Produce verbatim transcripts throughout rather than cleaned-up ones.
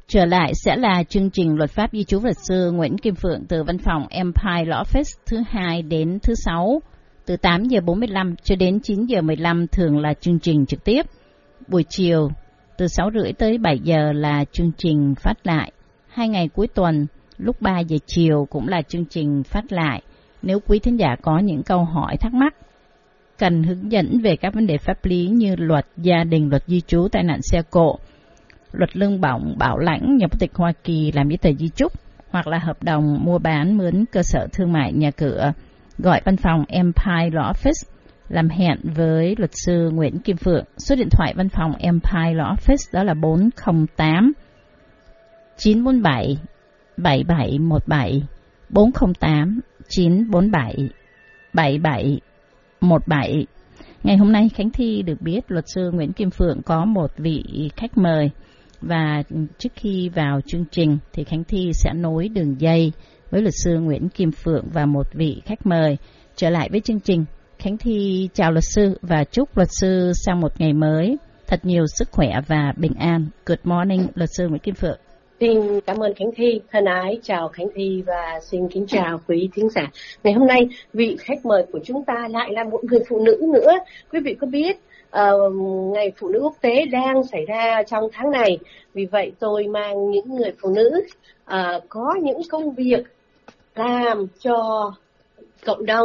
Trở lại sẽ là chương trình luật pháp di trú luật sư Nguyễn Kim Phượng từ văn phòng Empire Law Office thứ hai đến thứ sáu từ tám giờ bốn mươi lăm cho đến chín giờ mười lăm, thường là chương trình trực tiếp. Buổi chiều từ sáu rưỡi tới bảy giờ là chương trình phát lại. Hai ngày cuối tuần lúc ba giờ chiều cũng là chương trình phát lại. Nếu quý thính giả có những câu hỏi thắc mắc, cần hướng dẫn về các vấn đề pháp lý như luật gia đình, luật di trú, tai nạn xe cộ, luật lương bổng, bảo lãnh, nhập quốc tịch Hoa Kỳ, làm giấy tờ di chúc, hoặc là hợp đồng mua bán, mướn cơ sở thương mại, nhà cửa, gọi văn phòng Empire Law Office, làm hẹn với luật sư Nguyễn Kim Phượng. Số điện thoại văn phòng Empire Law Office đó là bốn không tám chín bốn bảy bảy bảy một bảy, bốn không tám chín bốn bảy bảy bảy một bảy. Ngày hôm nay Khánh Thi được biết luật sư Nguyễn Kim Phượng có một vị khách mời, và trước khi vào chương trình thì Khánh Thi sẽ nối đường dây với luật sư Nguyễn Kim Phượng và một vị khách mời. Trở lại với chương trình, Khánh Thi chào luật sư và chúc luật sư sang một ngày mới thật nhiều sức khỏe và bình an. Good morning, luật sư Nguyễn Kim Phượng. Xin cảm ơn Khánh Thi, thân ái chào Khánh Thi và xin kính chào quý thính giả. Ngày hôm nay vị khách mời của chúng ta lại là một người phụ nữ nữa. Quý vị có biết uh, ngày phụ nữ quốc tế đang xảy ra trong tháng này, vì vậy tôi mang những người phụ nữ uh, có những công việc làm cho cộng đồng,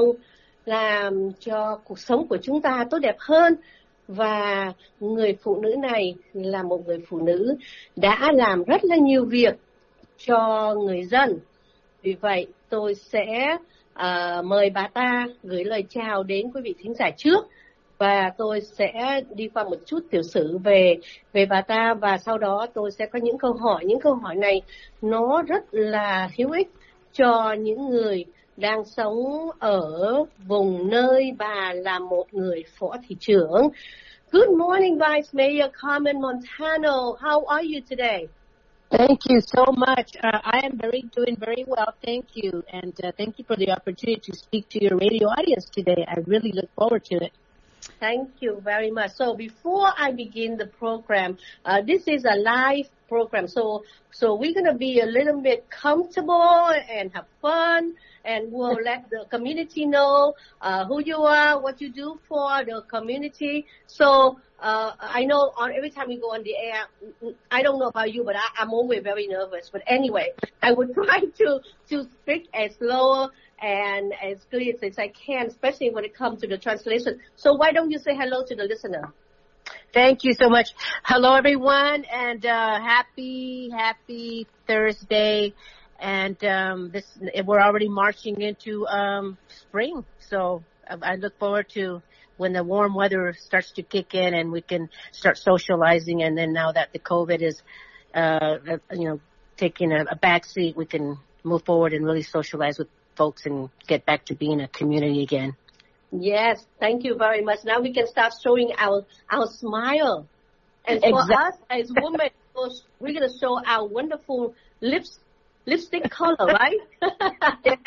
làm cho cuộc sống của chúng ta tốt đẹp hơn. Và người phụ nữ này là một người phụ nữ đã làm rất là nhiều việc cho người dân. Vì vậy tôi sẽ uh, mời bà ta gửi lời chào đến quý vị thính giả trước, và tôi sẽ đi qua một chút tiểu sử về về bà ta, và sau đó tôi sẽ có những câu hỏi. Những câu hỏi này nó rất là hữu ích cho những người đang sống ở vùng nơi bà là một người phó thị trưởng. Good morning, Vice Mayor Carmen Montano. How are you today? Thank you so much. Uh, I am very doing very well, thank you. And uh, thank you for the opportunity to speak to your radio audience today. I really look forward to it. Thank you very much. So before I begin the program, uh, this is a live program. So so we're going to be a little bit comfortable and have fun, and we'll let the community know uh, who you are, what you do for the community. So uh, I know on every time we go on the air, I don't know about you, but I, I'm always very nervous. But anyway, I would try to, to speak as slow and as clear as I can, especially when it comes to the translation. So why don't you say hello to the listener? Thank you so much. Hello, everyone, and uh, happy, happy Thursday. And um, this, we're already marching into um, spring, so I look forward to when the warm weather starts to kick in and we can start socializing. And then now that the COVID is, uh, you know, taking a, a back seat, we can move forward and really socialize with folks and get back to being a community again. Yes, thank you very much. Now we can start showing our our smile. And for Exactly. us as women, we're going to show our wonderful lips, lipstick color, right? Yes.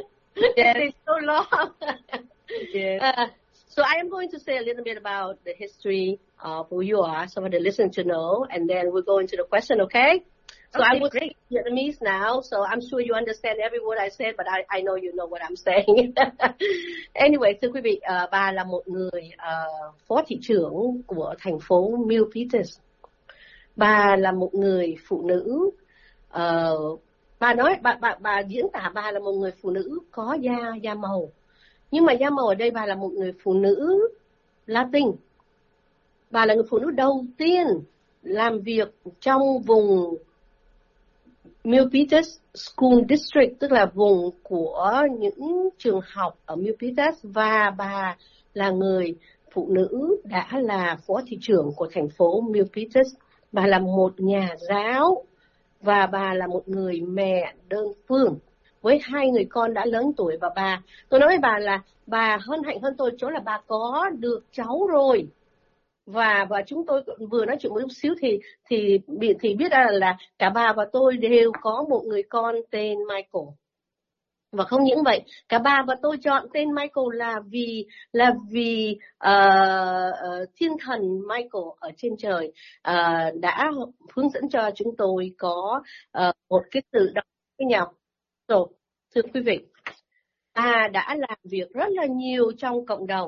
It's so long. Yes. Uh, so I am going to say a little bit about the history of who you are, some of the listeners to know, and then we'll go into the question, okay? So Okay, I will great. speak Vietnamese now, so I'm sure you understand every word I said, but I, I know you know what I'm saying. Anyway, thưa quý vị, uh, bà là một người uh, phó thị trưởng của thành phố Milpitas. Bà là một người phụ nữ, uh, bà nói, bà, bà, bà diễn tả bà là một người phụ nữ có da, da màu. Nhưng mà da màu ở đây bà là một người phụ nữ Latin. Bà là người phụ nữ đầu tiên làm việc trong vùng Milpitas School District, tức là vùng của những trường học ở Milpitas, và bà là người phụ nữ đã là phó thị trưởng của thành phố Milpitas. Bà là một nhà giáo và bà là một người mẹ đơn phương với hai người con đã lớn tuổi. Và bà, tôi nói với bà là bà hân hạnh hơn tôi chỗ là bà có được cháu rồi. Và và chúng tôi vừa nói chuyện một chút xíu thì thì thì biết là, là cả bà và tôi đều có một người con tên Michael. Và không những vậy, cả bà và tôi chọn tên Michael là vì là vì uh, uh, thiên thần Michael ở trên trời uh, đã hướng dẫn cho chúng tôi có uh, một cái sự đọc với nhau. So, thưa quý vị, bà đã làm việc rất là nhiều trong cộng đồng.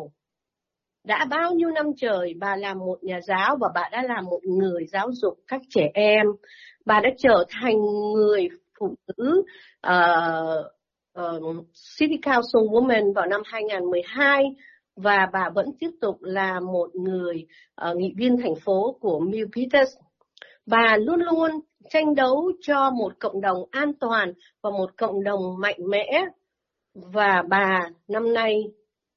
Đã bao nhiêu năm trời bà làm một nhà giáo và bà đã làm một người giáo dục các trẻ em. Bà đã trở thành người phụ nữ uh, uh, City Council Woman vào năm hai không một hai và bà vẫn tiếp tục là một người uh, nghị viên thành phố của Milpitas. Bà luôn luôn tranh đấu cho một cộng đồng an toàn và một cộng đồng mạnh mẽ. Và bà năm nay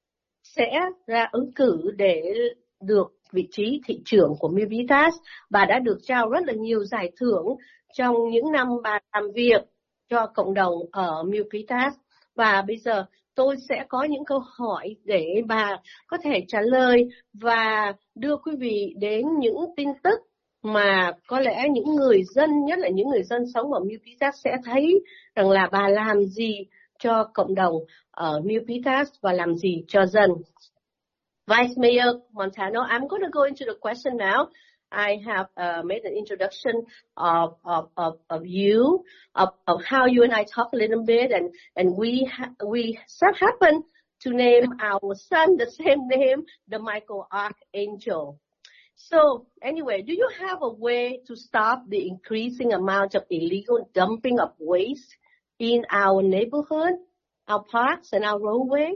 sẽ ra ứng cử để được vị trí thị trưởng của Milpitas. Bà đã được trao rất là nhiều giải thưởng trong những năm bà làm việc cho cộng đồng ở Milpitas. Và bây giờ tôi sẽ có những câu hỏi để bà có thể trả lời và đưa quý vị đến những tin tức mà có lẽ những người dân, nhất là những người dân sống ở Milpitas sẽ thấy rằng là bà làm gì cho cộng đồng ở Milpitas và làm gì cho dân. Vice Mayor Montano, I'm going to go into the question now. I have uh, made an introduction of of of, of you, of, of how you and I talk a little bit, and and we ha- we so happen to name our son the same name, the Michael Archangel. So anyway, do you have a way to stop the increasing amount of illegal dumping of waste in our neighborhood, our parks, and our roadway?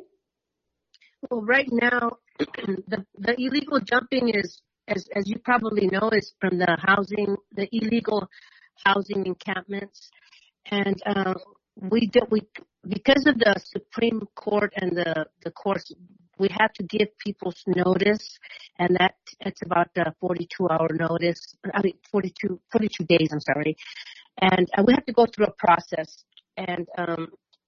Well, right now, the the illegal dumping is, as as you probably know, is from the housing, the illegal housing encampments, and uh, we do, we because of the Supreme Court and the the courts, we have to give people's notice, and that it's about a forty-two hour notice. I mean, forty-two, forty-two days. I'm sorry, and uh, we have to go through a process, and um,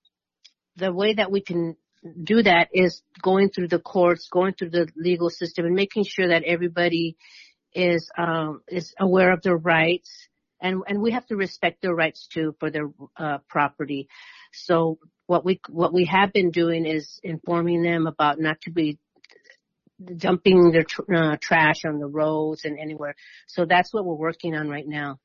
the way that we can do that is going through the courts, going through the legal system, and making sure that everybody is um, is aware of their rights, and and we have to respect their rights too for their uh, property. So what we what we have been doing is informing them about not to be dumping their tr- uh, trash on the roads and anywhere. So that's what we're working on right now.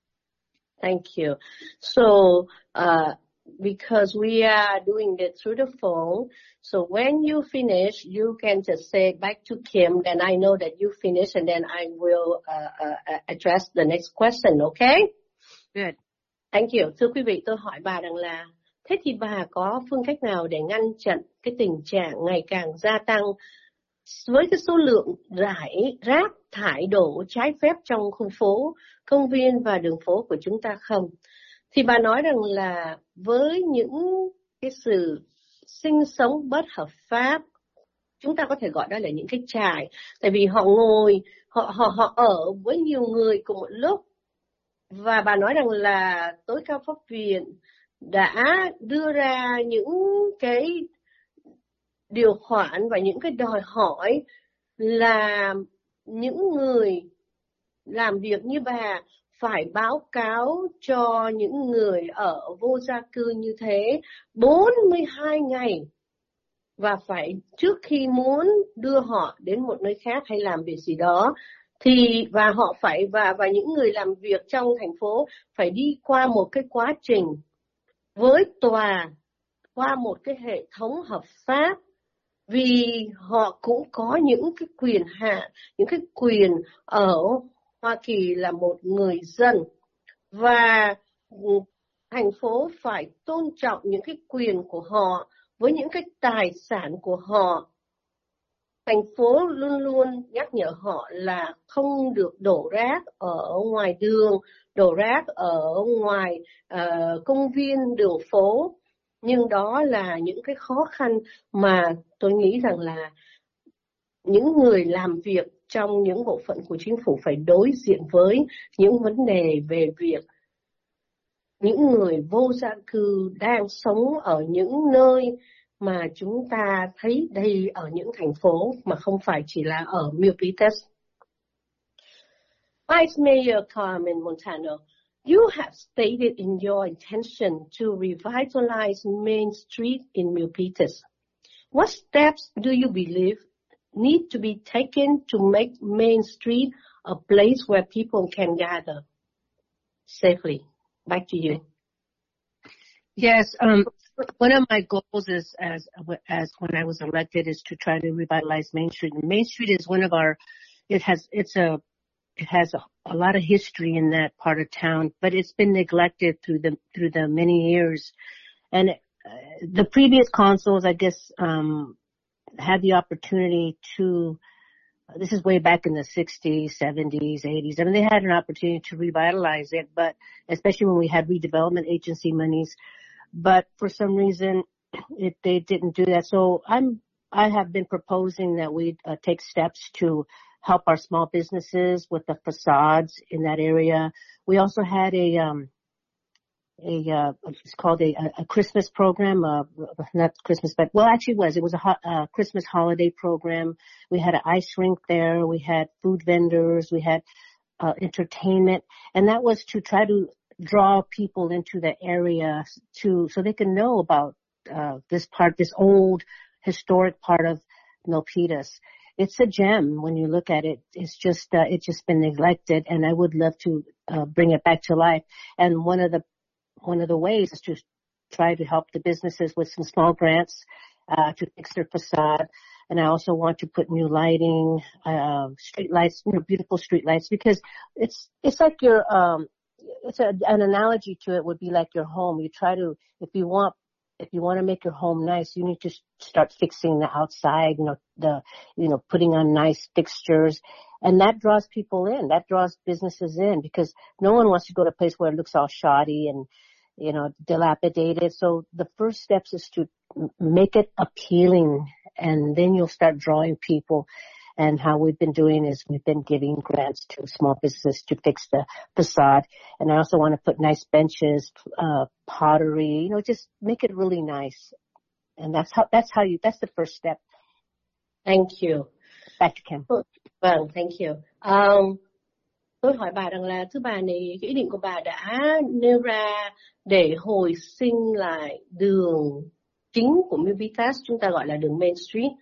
Thank you. So. Uh, Because we are doing it through the phone, so when you finish, you can just say back to Kim, then I know that you finished, and then I will uh, uh, address the next question, okay? Good. Thank you. Thưa quý vị, tôi hỏi bà rằng là, thế thì bà có phương cách nào để ngăn chặn cái tình trạng ngày càng gia tăng với cái số lượng rải rác thải đổ trái phép trong khu phố, công viên và đường phố của chúng ta không? Thì bà nói rằng là với những cái sự sinh sống bất hợp pháp, chúng ta có thể gọi đó là những cái trại, tại vì họ ngồi, họ họ họ ở với nhiều người cùng một lúc. Và bà nói rằng là tối cao pháp viện đã đưa ra những cái điều khoản và những cái đòi hỏi là những người làm việc như bà phải báo cáo cho những người ở vô gia cư như thế bốn mươi hai ngày, và phải trước khi muốn đưa họ đến một nơi khác hay làm việc gì đó thì và họ phải và và những người làm việc trong thành phố phải đi qua một cái quá trình với tòa, qua một cái hệ thống hợp pháp, vì họ cũng có những cái quyền hạn, những cái quyền ở Hoa Kỳ là một người dân, và thành phố phải tôn trọng những cái quyền của họ với những cái tài sản của họ. Thành phố luôn luôn nhắc nhở họ là không được đổ rác ở ngoài đường, đổ rác ở ngoài uh, công viên, đường phố. Nhưng đó là những cái khó khăn mà tôi nghĩ rằng là những người làm việc trong những bộ phận của chính phủ phải đối diện với những vấn đề về việc những người vô gia cư đang sống ở những nơi mà chúng ta thấy đây ở những thành phố mà không phải chỉ là ở Milpitas. Vice Mayor Carmen Montano, You have stated in your intention to revitalize Main Street in Milpitas. What steps do you believe need to be taken to make Main Street a place where people can gather safely? Back to you. Yes, um, one of my goals is, as as when I was elected, is to try to revitalize Main Street. And Main Street is one of our, it has, it's a, it has a, a lot of history in that part of town, but it's been neglected through the through the many years. And uh, the previous consuls, I guess, um, had the opportunity to. This is way back in the sixties, seventies, eighties. I mean, they had an opportunity to revitalize it, but especially when we had redevelopment agency monies. But for some reason, it, they didn't do that. So I'm, I have been proposing that we uh, take steps to help our small businesses with the facades in that area. We also had a, um, a, uh, it's called a, a Christmas program, uh, not Christmas, but, well, actually it was, it was a ho- uh, Christmas holiday program. We had an ice rink there. We had food vendors. We had, uh, entertainment. And that was to try to draw people into the area to, so they can know about, uh, this part, this old historic part of Milpitas. It's a gem when you look at it. It's just, uh, it's just been neglected, and I would love to, uh, bring it back to life. And one of the One of the ways is to try to help the businesses with some small grants uh, to fix their facade. And I also want to put new lighting, uh, street lights, you know, beautiful street lights, because it's it's like your um, it's a, an analogy to it would be like your home. You try to, if you want if you want to make your home nice, you need to start fixing the outside, you know, the you know putting on nice fixtures. And that draws people in. That draws businesses in, because no one wants to go to a place where it looks all shoddy and, you know, dilapidated. So the first steps is to make it appealing, and then you'll start drawing people. And how we've been doing is we've been giving grants to small businesses to fix the facade. And I also want to put nice benches, uh, pottery, you know, just make it really nice. And that's how, that's how you, that's the first step. Thank you. Back to Kim. Vâng, thank you. Um, tôi hỏi bà rằng là thưa bà này, cái ý định của bà đã nêu ra để hồi sinh lại đường chính của Milpitas, chúng ta gọi là đường Main Street.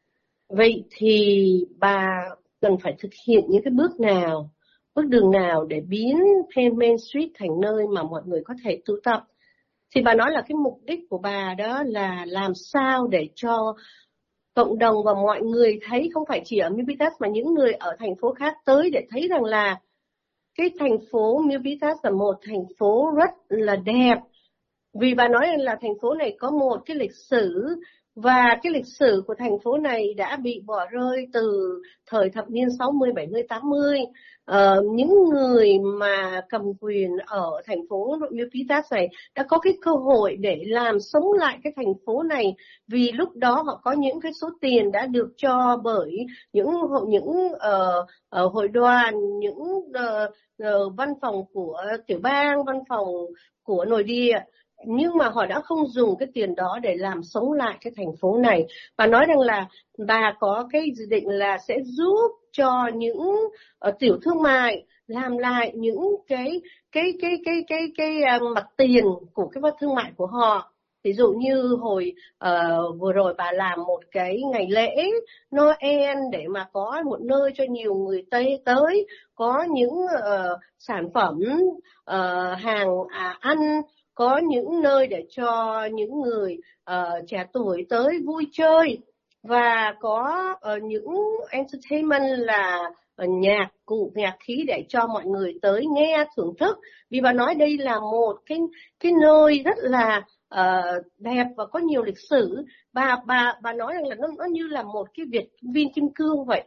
Vậy thì bà cần phải thực hiện những cái bước nào, bước đường nào để biến Main Street thành nơi mà mọi người có thể tụ tập? Thì bà nói là cái mục đích của bà đó là làm sao để cho cộng đồng và mọi người thấy, không phải chỉ ở Milpitas mà những người ở thành phố khác tới để thấy rằng là cái thành phố Milpitas là một thành phố rất là đẹp. Vì bà nói là thành phố này có một cái lịch sử, và cái lịch sử của thành phố này đã bị bỏ rơi từ thời thập niên sáu mươi, bảy mươi, tám mươi. Ờ, những người mà cầm quyền ở thành phố Milpitas này đã có cái cơ hội để làm sống lại cái thành phố này, vì lúc đó họ có những cái số tiền đã được cho bởi những những uh, uh, hội đoàn, những uh, uh, văn phòng của tiểu bang, văn phòng của nội địa. Nhưng mà họ đã không dùng cái tiền đó để làm sống lại cái thành phố này. Và nói rằng là bà có cái dự định là sẽ giúp cho những uh, tiểu thương mại làm lại những cái cái cái cái cái cái, cái uh, mặt tiền của cái thương mại của họ. Ví dụ như hồi uh, vừa rồi bà làm một cái ngày lễ Noel để mà có một nơi cho nhiều người Tây tới, có những uh, sản phẩm uh, hàng à, ăn, có những nơi để cho những người uh, trẻ tuổi tới vui chơi, và có uh, những entertainment là uh, nhạc cụ, nhạc khí để cho mọi người tới nghe, thưởng thức. Vì bà nói đây là một cái cái nơi rất là uh, đẹp và có nhiều lịch sử. Bà bà bà nói rằng là nó nó như là một cái Việt Viên Kim Cương vậy.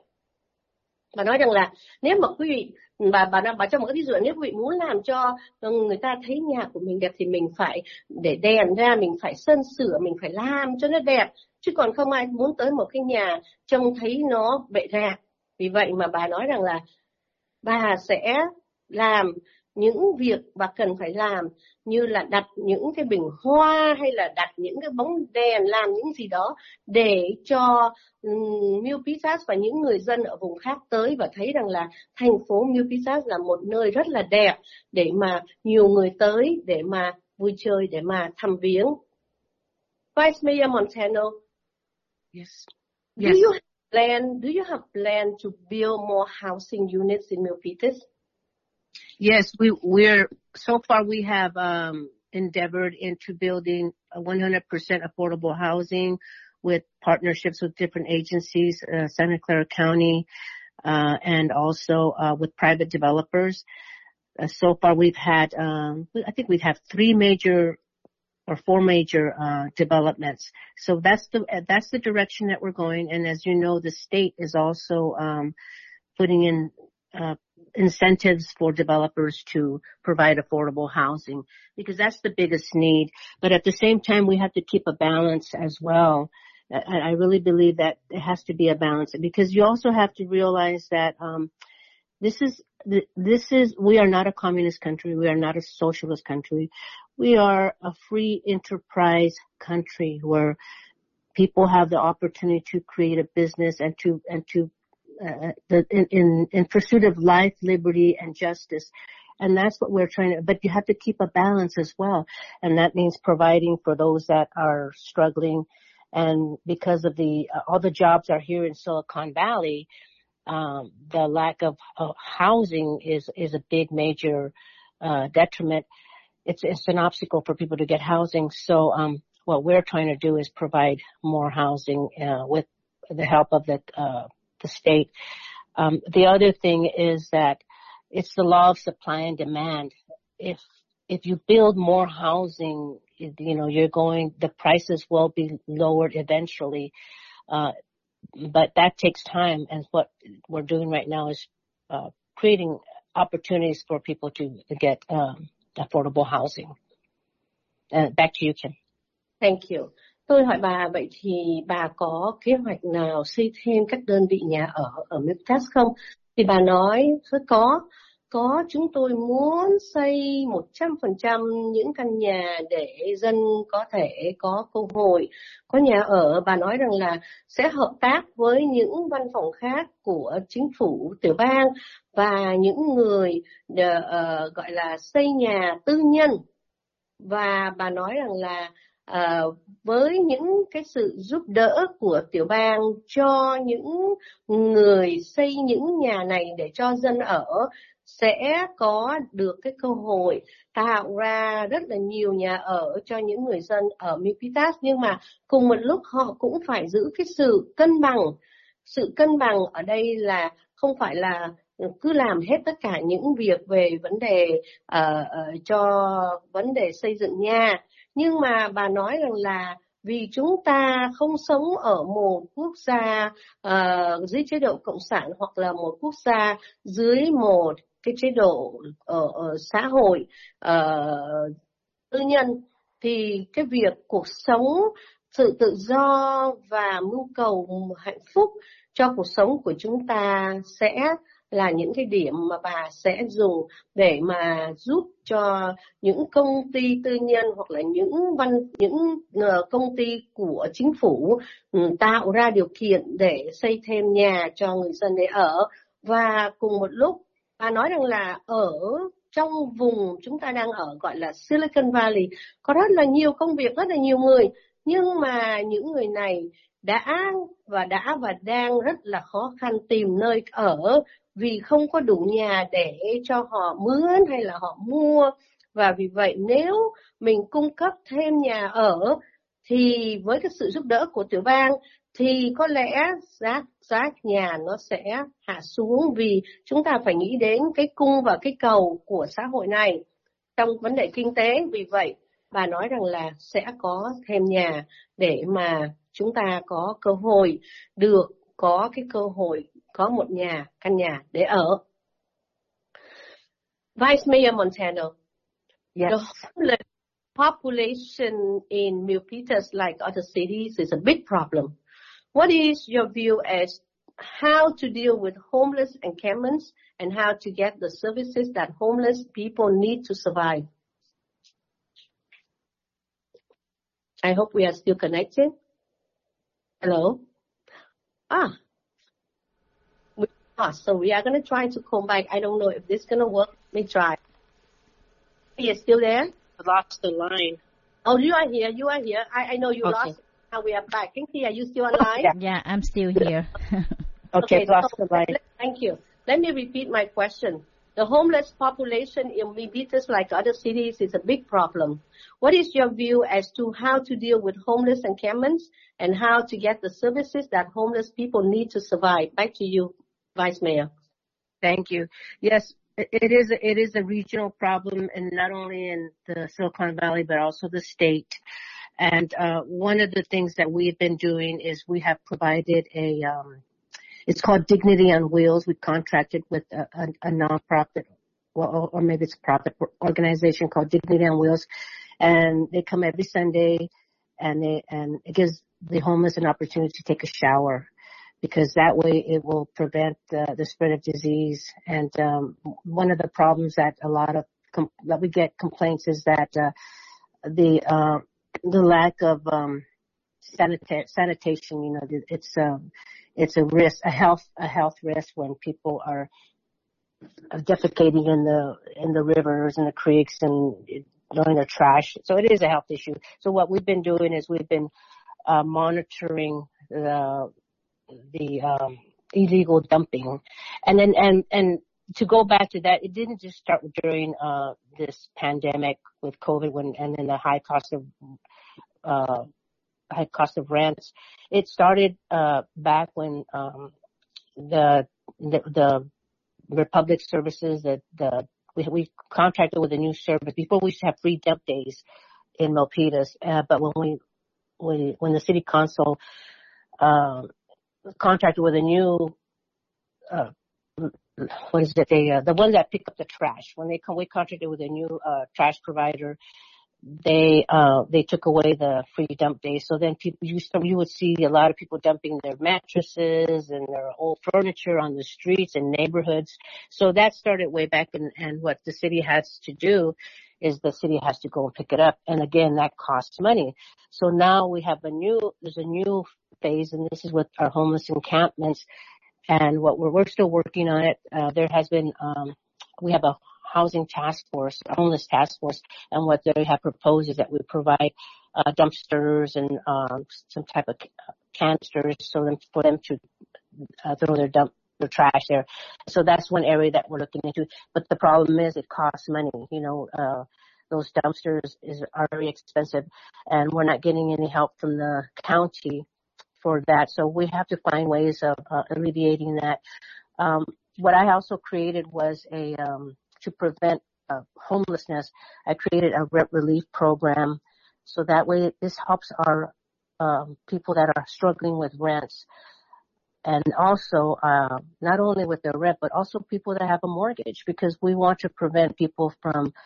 Bà nói rằng là nếu mà quý vị, bà bà bà cho một cái ví dụ, nếu quý vị muốn làm cho người ta thấy nhà của mình đẹp thì mình phải để đèn ra, mình phải sơn sửa, mình phải làm cho nó đẹp, chứ còn không ai muốn tới một cái nhà trông thấy nó bệ rạc. Vì vậy mà bà nói rằng là bà sẽ làm những việc bà cần phải làm, như là đặt những cái bình hoa hay là đặt những cái bóng đèn, làm những gì đó để cho um, Milpitas và những người dân ở vùng khác tới và thấy rằng là thành phố Milpitas là một nơi rất là đẹp để mà nhiều người tới để mà vui chơi, để mà thăm viếng. Vice Mayor Montano, Yes. do Yes. you have plan? Do you have plan to build more housing units in Milpitas? Yes, we we're so far we have um, endeavored into building a one hundred percent affordable housing with partnerships with different agencies, uh, Santa Clara County, uh, and also uh, with private developers. Uh, so far, we've had um, I think we've had three major or four major uh, developments. So that's the that's the direction that we're going. And as you know, the state is also um, putting in uh, incentives for developers to provide affordable housing, because that's the biggest need. But at the same time, we have to keep a balance as well. I, I really believe that it has to be a balance, because you also have to realize that um, this is this is we are not a communist country. We are not a socialist country. We are a free enterprise country where people have the opportunity to create a business and to and to uh, the, in, in in pursuit of life, liberty, and justice. And that's what we're trying to, but you have to keep a balance as well. And that means providing for those that are struggling. And because of the, uh, all the jobs are here in Silicon Valley, um, the lack of uh, housing is, is a big major, uh, detriment. It's, it's an obstacle for people to get housing. So, um, what we're trying to do is provide more housing, uh, with the help of the, uh, the state. Um, the other thing is that it's the law of supply and demand. If, if you build more housing, you know, you're going, the prices will be lowered eventually. Uh, but that takes time. And what we're doing right now is, uh, creating opportunities for people to get, um, affordable housing. Uh, back to you, Kim. Thank you. Tôi hỏi bà, vậy thì bà có kế hoạch nào xây thêm các đơn vị nhà ở ở Milpitas không? Thì bà nói có, có chúng tôi muốn xây một trăm phần trăm những căn nhà để dân có thể có cơ hội có nhà ở. Bà nói rằng là sẽ hợp tác với những văn phòng khác của chính phủ tiểu bang và những người uh, gọi là xây nhà tư nhân. Và bà nói rằng là uh, với những cái sự giúp đỡ của tiểu bang cho những người xây những nhà này để cho dân ở, sẽ có được cái cơ hội tạo ra rất là nhiều nhà ở cho những người dân ở Milpitas. Nhưng mà cùng một lúc họ cũng phải giữ cái sự cân bằng. Sự cân bằng ở đây là không phải là cứ làm hết tất cả những việc về vấn đề uh, uh, cho vấn đề xây dựng nhà. Nhưng mà bà nói rằng là vì chúng ta không sống ở một quốc gia uh, dưới chế độ cộng sản hoặc là một quốc gia dưới một cái chế độ ở, ở xã hội uh, tư nhân, thì cái việc cuộc sống, sự tự do và mưu cầu hạnh phúc cho cuộc sống của chúng ta sẽ là những cái điểm mà bà sẽ dùng để mà giúp cho những công ty tư nhân hoặc là những văn những uh, công ty của chính phủ um, tạo ra điều kiện để xây thêm nhà cho người dân để ở. Và cùng một lúc bà nói rằng là ở trong vùng chúng ta đang ở gọi là Silicon Valley có rất là nhiều công việc, rất là nhiều người, nhưng mà những người này đã và đã và đang rất là khó khăn tìm nơi ở vì không có đủ nhà để cho họ mướn hay là họ mua. Và vì vậy nếu mình cung cấp thêm nhà ở thì với cái sự giúp đỡ của tiểu bang thì có lẽ giá, giá nhà nó sẽ hạ xuống, vì chúng ta phải nghĩ đến cái cung và cái cầu của xã hội này trong vấn đề kinh tế. Vì vậy bà nói rằng là sẽ có thêm nhà để mà chúng ta có cơ hội được có cái cơ hội có một nhà, căn nhà để ở. Vice Mayor Montano, yes. The homeless population in Milpitas, like other cities, is a big problem. What is your view as how to deal with homeless encampments and how to get the services that homeless people need to survive. I hope we are still connected. Hello? Ah. We lost, so we are going to try to come back. I don't know if this is going to work. Let me try. Are you still there? I lost the line. Oh, you are here. You are here. I, I know you Okay. lost. Now we are back. Kinky, are you still online? Yeah. Yeah, I'm still here. Okay, Okay, lost so the line. thank you. Let me repeat my question. The homeless population in Milpitas, like other cities, is a big problem. What is your view as to how to deal with homeless encampments and how to get the services that homeless people need to survive? Back to you, Vice Mayor. Thank you. Yes, it it is a, it is a regional problem, and not only in the Silicon Valley but also the state. And uh, one of the things that we've been doing is we have provided a um, it's called Dignity on Wheels. We contracted with a, a, a nonprofit, well, or maybe it's a profit organization called Dignity on Wheels, and they come every Sunday, and they and it gives the homeless an opportunity to take a shower, because that way it will prevent uh, the spread of disease. And um, one of the problems that a lot of com- that we get complaints is that uh, the uh, the lack of um, sanita- sanitation. You know, it's um, it's a risk, a health a health risk when people are defecating in the in the rivers and the creeks and throwing their trash. So it is a health issue. So what we've been doing is we've been uh, monitoring the the um, illegal dumping, and then and and to go back to that, it didn't just start during uh, this pandemic with COVID, when and then the high cost of uh, high cost of rents. It started uh, back when um, the, the the Republic Services that the we, we contracted with a new service. Before, we used to have free dump days in Milpitas, uh, but when we, we when the city council uh, contracted with a new uh, what is it? They uh, the ones that pick up the trash. When they come, we contracted with a new uh, trash provider. They uh they took away the free dump days, so then people you you would see a lot of people dumping their mattresses and their old furniture on the streets and neighborhoods. So that started way back, and and what the city has to do is the city has to go and pick it up, and again that costs money. So now we have a new there's a new phase, and this is with our homeless encampments, and what we're we're still working on it. Uh, there has been um we have a housing task force, a homeless task force, and what they have proposed is that we provide uh, dumpsters and um, some type of canisters so them, for them to uh, throw their dump their trash there. So that's one area that we're looking into. But the problem is it costs money. You know, uh, those dumpsters is are very expensive, and we're not getting any help from the county for that. So we have to find ways of uh, alleviating that. Um, what I also created was a um, to prevent uh, homelessness, I created a rent relief program, so that way this helps our um, people that are struggling with rents, and also uh, not only with their rent, but also people that have a mortgage, because we want to prevent people from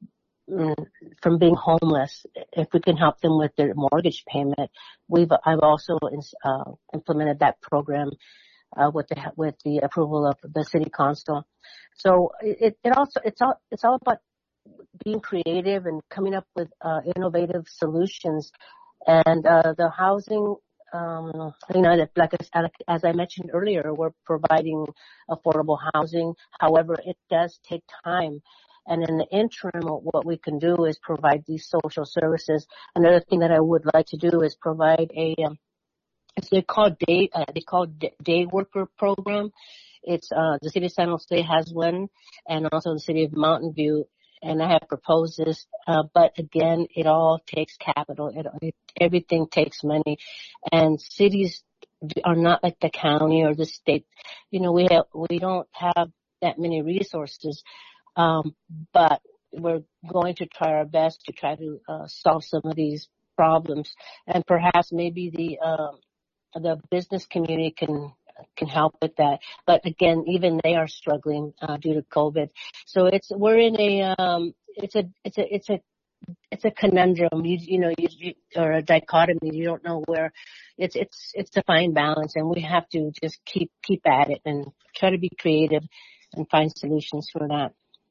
mm, from being homeless. If we can help them with their mortgage payment, we've I've also uh, implemented that program. Uh, with the with the approval of the city council. So it it also it's all it's all about being creative and coming up with uh, innovative solutions. And uh, the housing, um, you know, like as I mentioned earlier, we're providing affordable housing. However, it does take time. And in the interim, what we can do is provide these social services. Another thing that I would like to do is provide a um, It's they called day uh, they call day worker program. It's uh the city of San Jose has one, and also the city of Mountain View. And I have proposed this, uh, but again, it all takes capital. It, it everything takes money, and cities are not like the county or the state. You know, we have we don't have that many resources, um, but we're going to try our best to try to uh, solve some of these problems, and perhaps maybe the um, the business community can can help with that. But again, even they are struggling uh, due to COVID. So it's we're in a um, it's a it's a it's a it's a conundrum. You, you know, you, you, or a dichotomy. You don't know where. It's it's it's a fine balance, and we have to just keep keep at it and try to be creative and find solutions for that.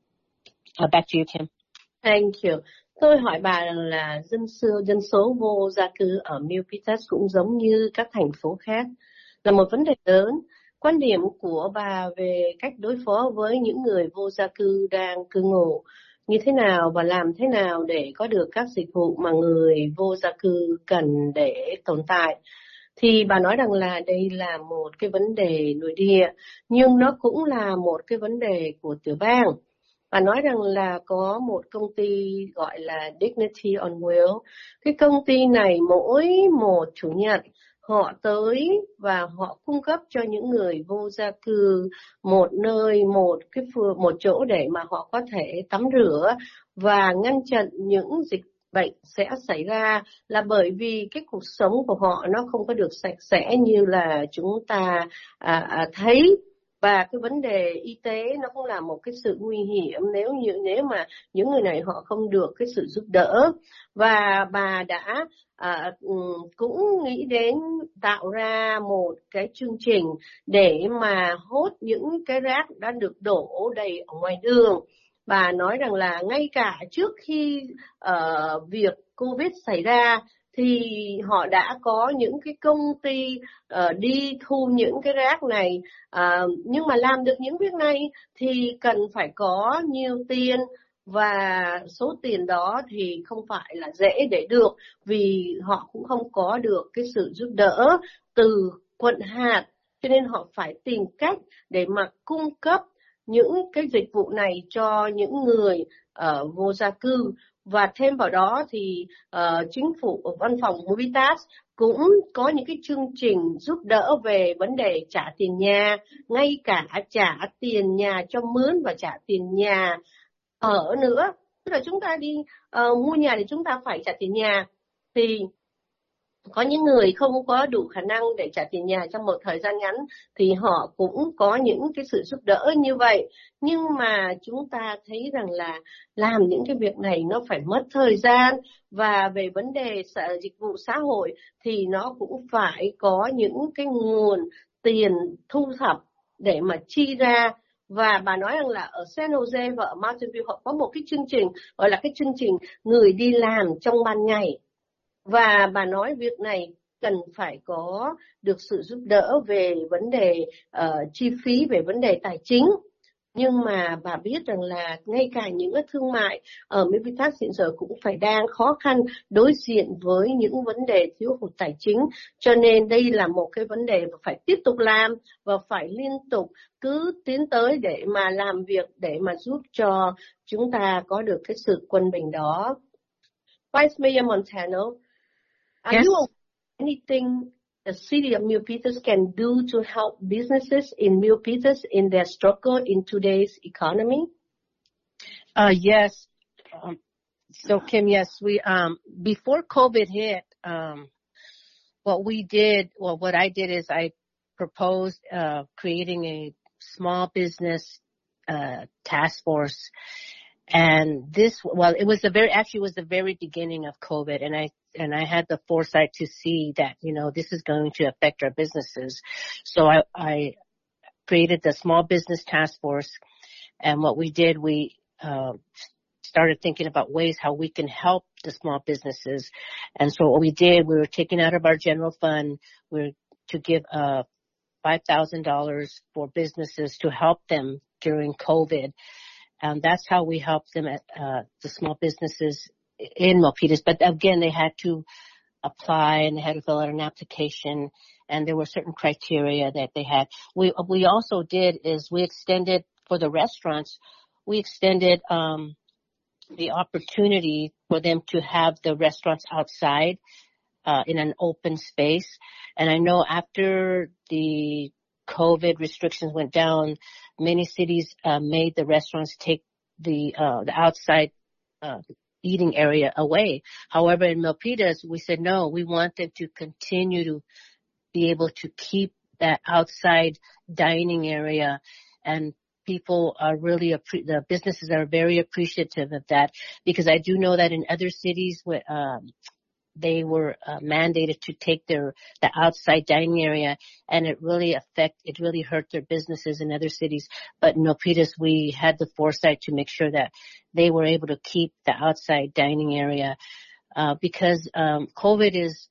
Uh, back to you, Kim. Thank you. Tôi hỏi bà rằng là dân số, dân số vô gia cư ở Milpitas cũng giống như các thành phố khác là một vấn đề lớn. Quan điểm của bà về cách đối phó với những người vô gia cư đang cư ngụ như thế nào và làm thế nào để có được các dịch vụ mà người vô gia cư cần để tồn tại. Thì bà nói rằng là đây là một cái vấn đề nội địa, nhưng nó cũng là một cái vấn đề của tiểu bang. Bà nói rằng là có một công ty gọi là Dignity on Wheels. Cái công ty này mỗi một chủ nhật họ tới và họ cung cấp cho những người vô gia cư một nơi, một cái một chỗ để mà họ có thể tắm rửa và ngăn chặn những dịch bệnh sẽ xảy ra, là bởi vì cái cuộc sống của họ nó không có được sạch sẽ như là chúng ta à, à, thấy. Và cái vấn đề y tế nó cũng là một cái sự nguy hiểm nếu như nếu mà những người này họ không được cái sự giúp đỡ. Và bà đã à, cũng nghĩ đến tạo ra một cái chương trình để mà hốt những cái rác đã được đổ đầy ở ngoài đường. Bà nói rằng là ngay cả trước khi uh, việc Covid xảy ra thì họ đã có những cái công ty uh, đi thu những cái rác này, uh, nhưng mà làm được những việc này thì cần phải có nhiều tiền, và số tiền đó thì không phải là dễ để được vì họ cũng không có được cái sự giúp đỡ từ quận hạt, cho nên họ phải tìm cách để mà cung cấp những cái dịch vụ này cho những người ở uh, vô gia cư. Và thêm vào đó thì uh, chính phủ ở văn phòng Movitas cũng có những cái chương trình giúp đỡ về vấn đề trả tiền nhà, ngay cả trả tiền nhà cho mướn và trả tiền nhà ở nữa. Tức là chúng ta đi uh, mua nhà thì chúng ta phải trả tiền nhà, thì có những người không có đủ khả năng để trả tiền nhà trong một thời gian ngắn thì họ cũng có những cái sự giúp đỡ như vậy. Nhưng mà chúng ta thấy rằng là làm những cái việc này nó phải mất thời gian, và về vấn đề dịch vụ xã hội thì nó cũng phải có những cái nguồn tiền thu thập để mà chi ra. Và bà nói rằng là ở San Jose và ở Mountain View họ có một cái chương trình gọi là cái chương trình người đi làm trong ban ngày. Và bà nói việc này cần phải có được sự giúp đỡ về vấn đề uh, chi phí, về vấn đề tài chính. Nhưng mà bà biết rằng là ngay cả những cái thương mại ở Milpitas hiện giờ cũng phải đang khó khăn đối diện với những vấn đề thiếu hụt tài chính. Cho nên đây là một cái vấn đề mà phải tiếp tục làm và phải liên tục cứ tiến tới để mà làm việc để mà giúp cho chúng ta có được cái sự quân bình đó. Vice Mayor Montano, are yes. you aware of anything the city of Milpitas can do to help businesses in Milpitas in their struggle in today's economy? Uh, yes. Um, so Kim, yes, we, um, before COVID hit, um, what we did, well, what I did is I proposed, uh, creating a small business, uh, task force. And this, well, it was the very, actually it was the very beginning of COVID, and I, and I had the foresight to see that, you know, this is going to affect our businesses. So I, I created the small business task force, and what we did, we, uh, started thinking about ways how we can help the small businesses. And so what we did, we were taking out of our general fund, we were to give, uh, five thousand dollars for businesses to help them during COVID. And that's how we helped them at, uh, the small businesses in Milpitas. But again, they had to apply and they had to fill out an application, and there were certain criteria that they had. We, we also did is we extended for the restaurants, we extended, um, the opportunity for them to have the restaurants outside, uh, in an open space. And I know after the COVID restrictions went down, many cities uh, made the restaurants take the uh, the outside uh, eating area away. However, in Milpitas, we said no. We want them to continue to be able to keep that outside dining area, and people are really, the businesses are very appreciative of that, because I do know that in other cities, um, they were uh, mandated to take their, the outside dining area, and it really affect, it really hurt their businesses in other cities. But in Milpitas, we had the foresight to make sure that they were able to keep the outside dining area, uh, because, um, COVID is,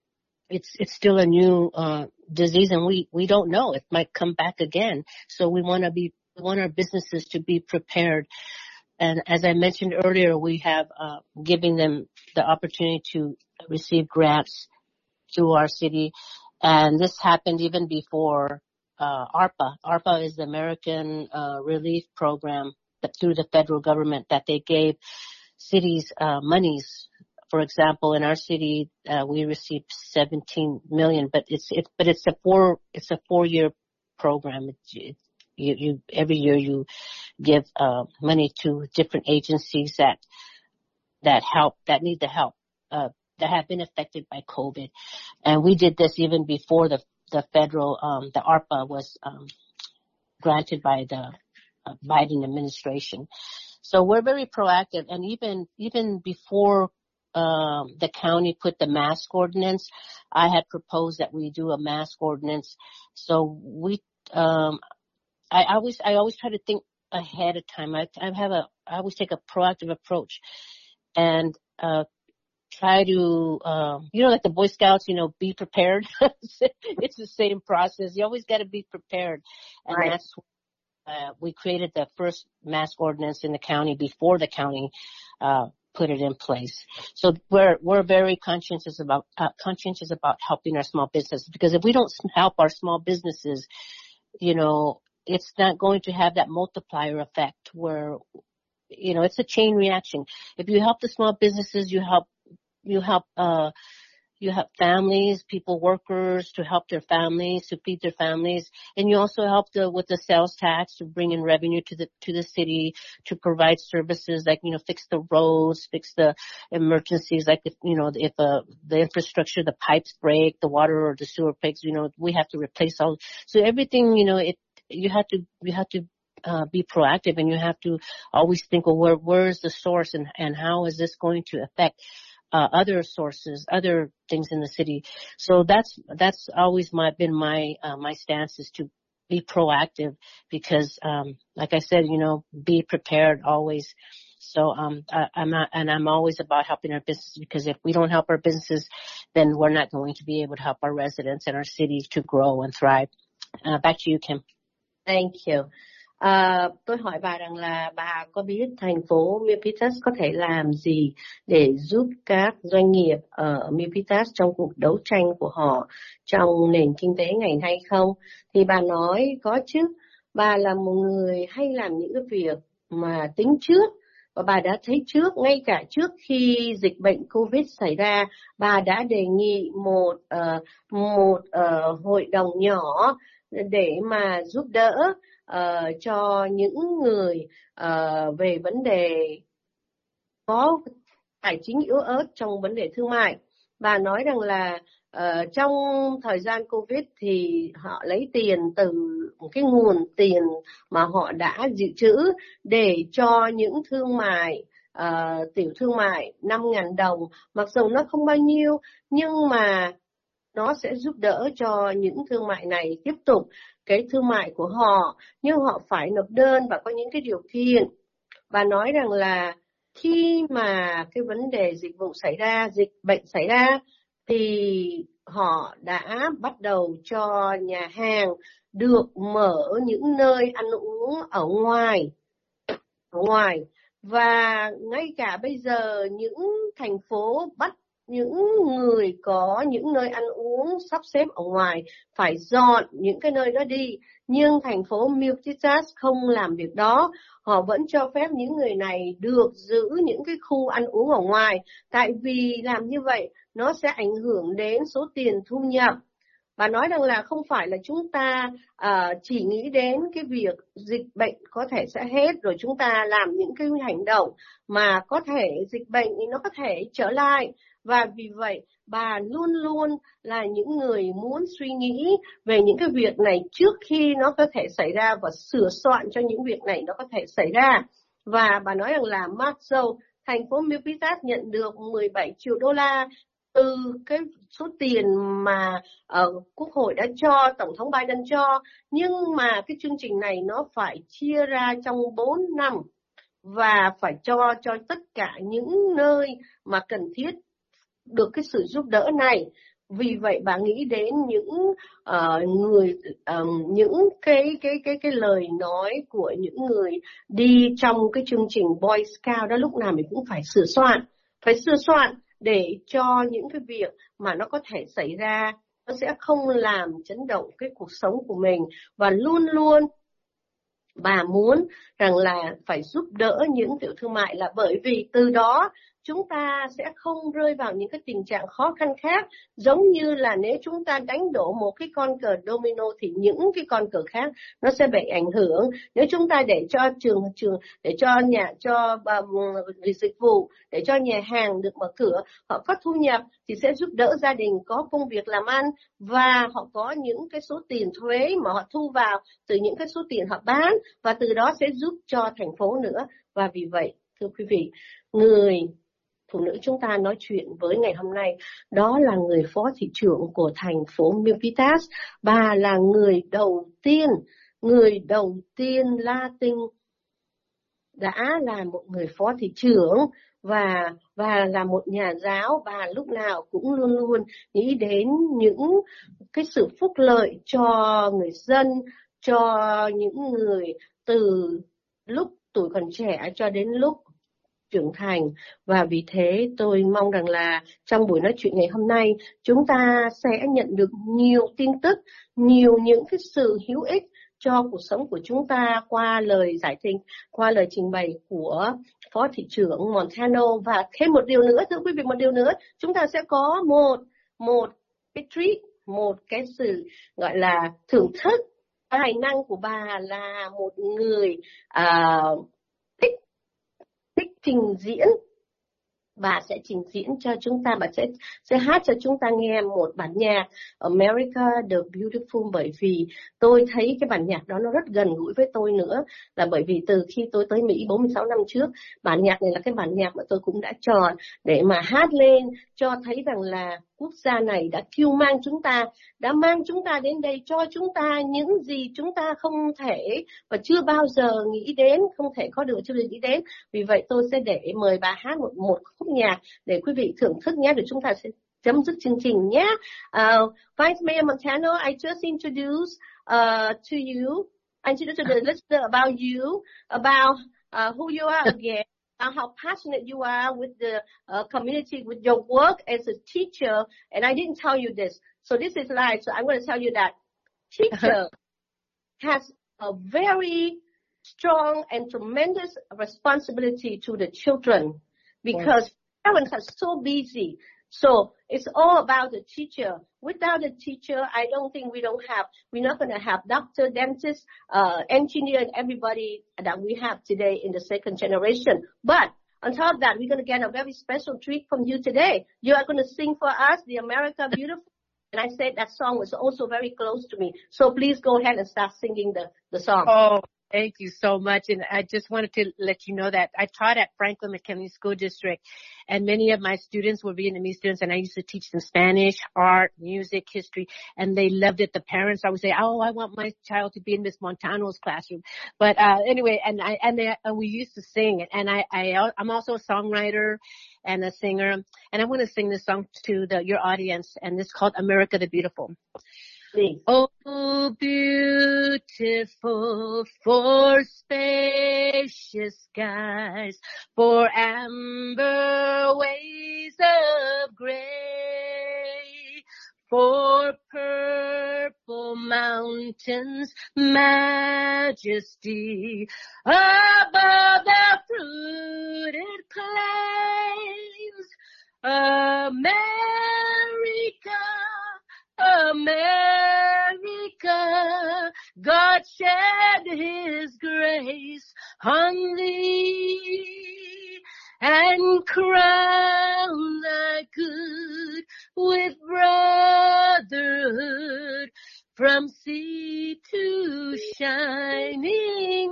it's, it's still a new, uh, disease, and we, we don't know. It might come back again. So we want to be, we want our businesses to be prepared. And as I mentioned earlier, we have, uh, giving them the opportunity to receive grants through our city. And this happened even before, uh, ARPA. ARPA is the American, uh, Relief Program that through the federal government that they gave cities, uh, monies. For example, in our city, uh, we received seventeen million, but it's, it's, but it's a four, it's a four year program. It's, it, you, you, every year you give, uh, money to different agencies that, that help, that need the help, uh, that have been affected by COVID. And we did this even before the, the federal, um, the ARPA was, um, granted by the uh, Biden administration. So we're very proactive, and even, even before Um, the county put the mask ordinance, I had proposed that we do a mask ordinance. So we, um, I always, I always try to think ahead of time. I, I have a, I always take a proactive approach and, uh, try to, um, you know, like the Boy Scouts, you know, be prepared. It's the same process. You always got to be prepared. And right. that's, uh, we created the first mask ordinance in the county before the county, uh, put it in place. So we're, we're very conscientious about, uh, conscientious about helping our small businesses, because if we don't help our small businesses, you know, it's not going to have that multiplier effect where, you know, it's a chain reaction. If you help the small businesses, you help, you help, uh, you help families, people, workers, to help their families, to feed their families. And you also help the, with the sales tax to bring in revenue to the, to the city, to provide services like, you know, fix the roads, fix the emergencies, like if, you know, if, uh, the infrastructure, the pipes break, the water or the sewer breaks, you know, we have to replace all. So everything, you know, it, you have to, you have to, uh, be proactive, and you have to always think, well, where, where is the source, and, and how is this going to affect Uh, other sources, other things in the city. So that's, that's always my, been my, uh, my stance is to be proactive, because, um, like I said, you know, be prepared always. So, um, I, I'm not, and I'm always about helping our businesses, because if we don't help our businesses, then we're not going to be able to help our residents and our city to grow and thrive. Uh, back to you, Kim. Thank you. À, tôi hỏi bà rằng là bà có biết thành phố Milpitas có thể làm gì để giúp các doanh nghiệp ở Milpitas trong cuộc đấu tranh của họ trong nền kinh tế ngày nay không? Thì bà nói có chứ. Bà là một người hay làm những cái việc mà tính trước, và bà đã thấy trước, ngay cả trước khi dịch bệnh Covid xảy ra, bà đã đề nghị một uh, một uh, hội đồng nhỏ để mà giúp đỡ Uh, cho những người uh, về vấn đề có tài chính yếu ớt trong vấn đề thương mại. Bà nói rằng là uh, trong thời gian Covid thì họ lấy tiền từ một cái nguồn tiền mà họ đã dự trữ để cho những thương mại, uh, tiểu thương mại năm nghìn đồng, mặc dù nó không bao nhiêu, nhưng mà nó sẽ giúp đỡ cho những thương mại này tiếp tục cái thương mại của họ, nhưng họ phải nộp đơn và có những cái điều kiện. Và nói rằng là khi mà cái vấn đề dịch vụ xảy ra, dịch bệnh xảy ra, thì họ đã bắt đầu cho nhà hàng được mở những nơi ăn uống ở ngoài, ở ngoài. Và ngay cả bây giờ những thành phố bắt những người có những nơi ăn uống sắp xếp ở ngoài phải dọn những cái nơi đó đi, nhưng thành phố Milpitas không làm việc đó. Họ vẫn cho phép những người này được giữ những cái khu ăn uống ở ngoài, tại vì làm như vậy nó sẽ ảnh hưởng đến số tiền thu nhập. Và nói rằng là không phải là chúng ta uh, chỉ nghĩ đến cái việc dịch bệnh có thể sẽ hết rồi chúng ta làm những cái hành động mà có thể dịch bệnh thì nó có thể trở lại. Và vì vậy, bà luôn luôn là những người muốn suy nghĩ về những cái việc này trước khi nó có thể xảy ra và sửa soạn cho những việc này nó có thể xảy ra. Và bà nói rằng là Marzo, thành phố Milpitas nhận được mười bảy triệu đô la từ cái số tiền mà uh, Quốc hội đã cho, Tổng thống Biden cho. Nhưng mà cái chương trình này nó phải chia ra trong bốn năm và phải cho cho tất cả những nơi mà cần thiết được cái sự giúp đỡ này. Vì vậy bà nghĩ đến những uh, người um, những cái cái cái cái lời nói của những người đi trong cái chương trình Boy Scout đó, lúc nào mình cũng phải sửa soạn, phải sửa soạn để cho những cái việc mà nó có thể xảy ra nó sẽ không làm chấn động cái cuộc sống của mình. Và luôn luôn bà muốn rằng là phải giúp đỡ những tiểu thương mại, là bởi vì từ đó chúng ta sẽ không rơi vào những cái tình trạng khó khăn khác. Giống như là nếu chúng ta đánh đổ một cái con cờ domino thì những cái con cờ khác nó sẽ bị ảnh hưởng. Nếu chúng ta để cho trường trường để cho nhà cho uh, dịch vụ, để cho nhà hàng được mở cửa, họ có thu nhập thì sẽ giúp đỡ gia đình có công việc làm ăn, và họ có những cái số tiền thuế mà họ thu vào từ những cái số tiền họ bán, và từ đó sẽ giúp cho thành phố nữa. Và vì vậy, thưa quý vị, người phụ nữ chúng ta nói chuyện với ngày hôm nay đó là người phó thị trưởng của thành phố Milpitas. Bà là người đầu tiên, người đầu tiên Latin đã là một người phó thị trưởng và và là một nhà giáo. Bà lúc nào cũng luôn luôn nghĩ đến những cái sự phúc lợi cho người dân, cho những người từ lúc tuổi còn trẻ cho đến lúc trưởng thành. Và vì thế tôi mong rằng là trong buổi nói chuyện ngày hôm nay chúng ta sẽ nhận được nhiều tin tức, nhiều những cái sự hữu ích cho cuộc sống của chúng ta qua lời giải thích, qua lời trình bày của Phó Thị trưởng Montano. Và thêm một điều nữa, thưa quý vị, một điều nữa, chúng ta sẽ có một một cái treat, một cái sự gọi là thưởng thức. Tài năng của bà là một người uh, thích thích trình diễn. Bà sẽ trình diễn cho chúng ta, bà sẽ, sẽ hát cho chúng ta nghe một bản nhạc America the Beautiful, bởi vì tôi thấy cái bản nhạc đó nó rất gần gũi với tôi nữa, là bởi vì từ khi tôi tới Mỹ bốn mươi sáu năm trước, bản nhạc này là cái bản nhạc mà tôi cũng đã chọn để mà hát lên, cho thấy rằng là quốc gia này đã kêu mang chúng ta, đã mang chúng ta đến đây, cho chúng ta những gì chúng ta không thể và chưa bao giờ nghĩ đến, không thể có được chưa được nghĩ đến. Vì vậy tôi sẽ để mời bà hát một, một khúc nhạc để quý vị thưởng thức nhé, để chúng ta sẽ chấm dứt chương trình nhé. Uh, Vice Mayor Montano, I just introduced uh, to you, I introduced to the listener about you, about uh, who you are again. Uh, how passionate you are with the uh, community, with your work as a teacher, and I didn't tell you this. So this is live, so I'm going to tell you that teacher has a very strong and tremendous responsibility to the children, because yes. Parents are so busy. So it's all about the teacher. Without a teacher, I don't think we don't have, we're not going to have doctor, dentist, uh, engineer, and everybody that we have today in the second generation. But on top of that, we're going to get a very special treat from you today. You are going to sing for us, the America Beautiful. And I said that song was also very close to me. So please go ahead and start singing the, the song. Oh, thank you so much. And I just wanted to let you know that I taught at Franklin McKinley School District, and many of my students were Vietnamese students, and I used to teach them Spanish, art, music, history, and they loved it. The parents, I would say, oh, I want my child to be in Miss Montano's classroom. But, uh, anyway, and I, and they, and we used to sing, and I, I, I'm also a songwriter and a singer, and I want to sing this song to the, your audience, and it's called America the Beautiful. Please. Oh, beautiful for spacious skies, for amber ways of gray, for purple mountains, majesty above the fruited plains. America, America, God shed His grace on thee and crowned thy good with brotherhood from sea to shining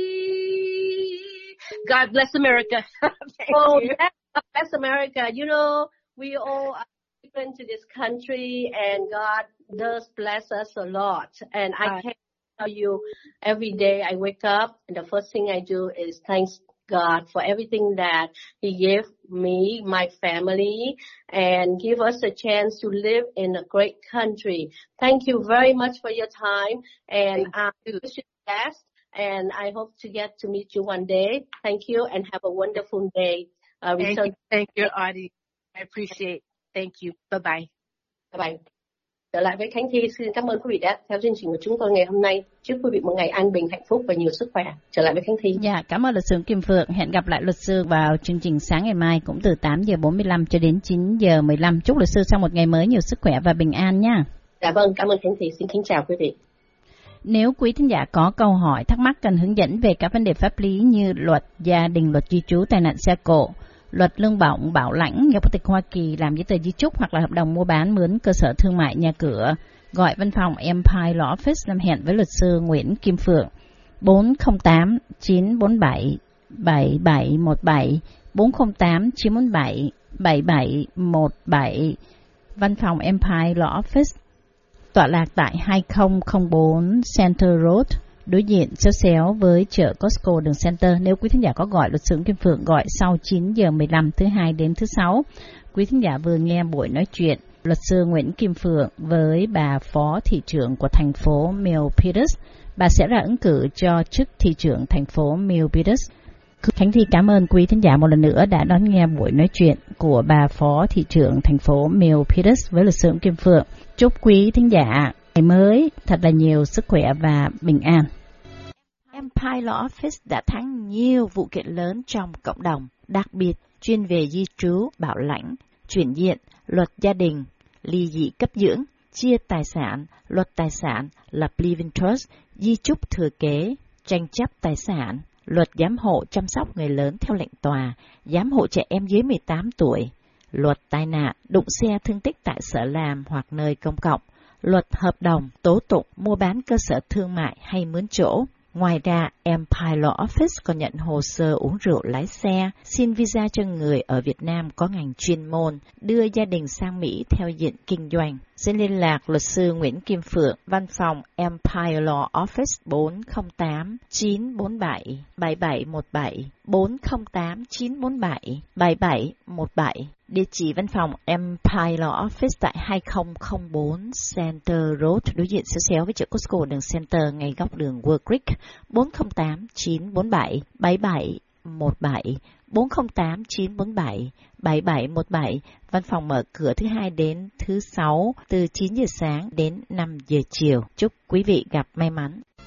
sea. God bless America. Thank oh, you. God bless America. You know, we all are given to this country, and God does bless us a lot. And I Uh, can't tell you, every day I wake up, and the first thing I do is thank God for everything that He gave me, my family, and give us a chance to live in a great country. Thank you very much for your time, and I wish you the best, and I hope to get to meet you one day. Thank you, and have a wonderful day. Uh, thank return. you. Thank you, Audie. I appreciate. Thank you. Bye bye. Bye bye. Trở lại với Khánh Thi, xin cảm ơn quý vị đã theo chương trình của chúng tôi ngày hôm nay. Chúc quý vị một ngày an bình, hạnh phúc và nhiều sức khỏe. Trở lại với Khánh Thi. Dạ, cảm ơn luật sư Kim Phượng. Hẹn gặp lại luật sư vào chương trình sáng ngày mai cũng từ tám giờ bốn mươi lăm cho đến chín giờ mười lăm. Chúc luật sư sau một ngày mới nhiều sức khỏe và bình an nha. Dạ vâng, cảm ơn Khánh Thi. Xin kính chào quý vị. Nếu quý thính giả có câu hỏi, thắc mắc cần hướng dẫn về các vấn đề pháp lý như luật gia đình, luật di trú, tai nạn xe cộ, luật lương bổng, bảo lãnh, nhập quốc tịch Hoa Kỳ, làm giấy tờ di chúc hoặc là hợp đồng mua bán mướn cơ sở thương mại, nhà cửa, gọi văn phòng Empire Law Office làm hẹn với luật sư Nguyễn Kim Phượng bốn không tám chín bốn bảy bảy bảy một bảy bốn không tám chín bốn bảy bảy bảy một bảy. Văn phòng Empire Law Office tọa lạc tại hai không không bốn Center Road, đối diện xéo xéo với chợ Costco đường Center. Nếu quý thính giả có gọi luật sư Kim Phượng, gọi sau chín giờ mười lăm thứ hai đến thứ sáu. Quý thính giả vừa nghe buổi nói chuyện luật sư Nguyễn Kim Phượng với bà phó thị trưởng của thành phố Milpitas. Bà sẽ ra ứng cử cho chức thị trưởng thành phố Milpitas. Khánh Thi cảm ơn quý thính giả một lần nữa đã đón nghe buổi nói chuyện của bà phó thị trưởng thành phố Milpitas với luật sư Kim Phượng. Chúc quý thính giả ngày mới thật là nhiều sức khỏe và bình an. Empire Law Office đã thắng nhiều vụ kiện lớn trong cộng đồng, đặc biệt chuyên về di trú, bảo lãnh, chuyển diện, luật gia đình, ly dị cấp dưỡng, chia tài sản, luật tài sản, lập living trust, di chúc thừa kế, tranh chấp tài sản, luật giám hộ chăm sóc người lớn theo lệnh tòa, giám hộ trẻ em dưới mười tám tuổi, luật tai nạn, đụng xe thương tích tại sở làm hoặc nơi công cộng, luật hợp đồng, tố tụng, mua bán cơ sở thương mại hay mướn chỗ. Ngoài ra, Empire Law Office còn nhận hồ sơ uống rượu lái xe, xin visa cho người ở Việt Nam có ngành chuyên môn, đưa gia đình sang Mỹ theo diện kinh doanh. Xin liên lạc luật sư Nguyễn Kim Phượng, văn phòng Empire Law Office bốn không tám chín bốn bảy bảy bảy một bảy, bốn không tám chín bốn bảy bảy bảy một bảy. Địa chỉ văn phòng Empire Law Office tại hai không không bốn Center Road, đối diện xéo xéo với chợ Costco đường Center, ngay góc đường World Creek, bốn không tám chín bốn bảy bảy bảy một bảy, bốn không tám chín bốn bảy bảy bảy một bảy. Văn phòng mở cửa thứ hai đến thứ sáu từ chín giờ sáng đến năm giờ chiều. Chúc quý vị gặp may mắn.